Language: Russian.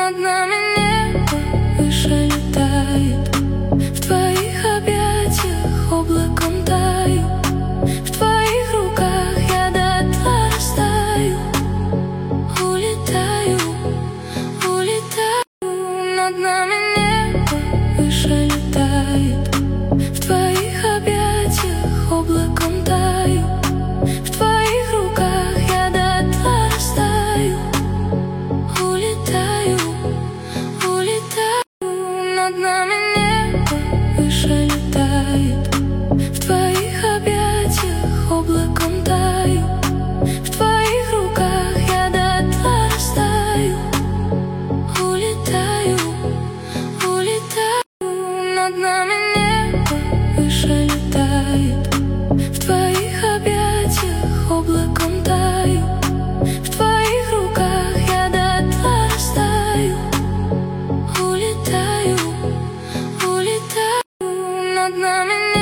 над нами небо выше летает. В твоих объятиях облаком таю, в твоих руках я дотла растаю. Улетаю, улетаю, над нами небо выше летает. В твоих объятиях облаком таю, в твоих руках я дотла растаю. Улетаю, улетаю, над нами небо выше летает. В твоих объятиях облаком таю, в твоих руках я дотла растаю. Улетаю, улетаю, над нами небо выше летает. В твоих объятиях облаком таю, в твоих руках я дотла растаю. Улетаю, улетаю, над нами небо.